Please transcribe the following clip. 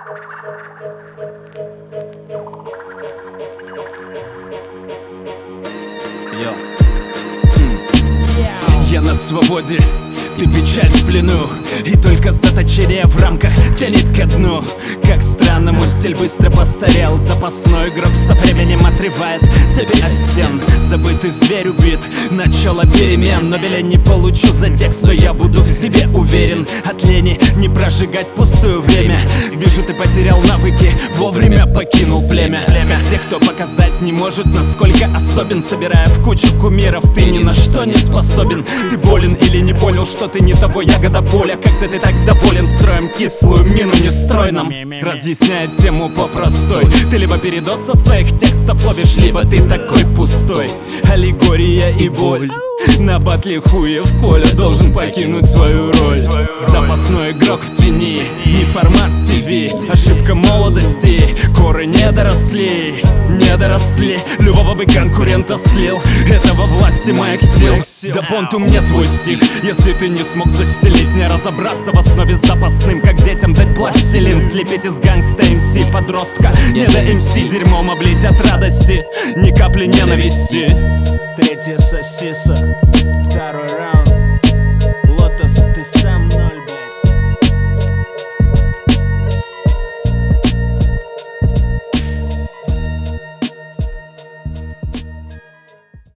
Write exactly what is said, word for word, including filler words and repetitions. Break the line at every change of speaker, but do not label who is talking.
Я на свободе, ты печаль в плену, и только заточение в рамках тянет ко дну. Как странно, мой стиль быстро постарел. Запасной игрок со временем отрывает цепи от стен. Забытый зверь убит, начало перемен. Нобеля не получу за текст, но я буду в себе уверен. От лени не прожигать пустое время. Вижу, ты потерял навыки, вовремя покинул племя. Как те, кто показать не может, насколько особен. Собирая в кучу кумиров, ты ни на что не способен. Ты болен или не понял, что ты не того ягода поля? Как-то ты так доволен строем, кислую мину нестройным. Разъясняет тему по-простой. Ты либо передос от своих текстов ловишь, либо ты такой пустой. Аллегория и боль. На батле хуя в поле должен покинуть свою роль. Запасной игрок в тени, не формат ТВ. Ошибка молодости, коры не доросли. Не доросли, любого бы конкурента слил. Это во власти моих сил. Да понту мне твой стих. Если ты не смог застелить, не разобраться в основе с запасным, как детям дать пластилин. Слепить из гангста МС подростка, не до МС дерьмом облить от радости, ни капли ненависти.
Третья сосиса.